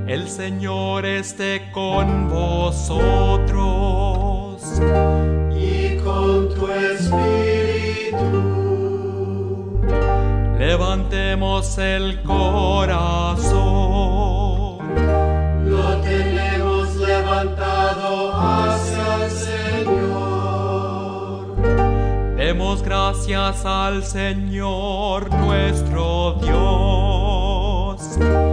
El Señor esté con vosotros. Y con tu espíritu. Levantemos el corazón. Lo tenemos levantado hacia el Señor. Demos gracias al Señor nuestro Dios.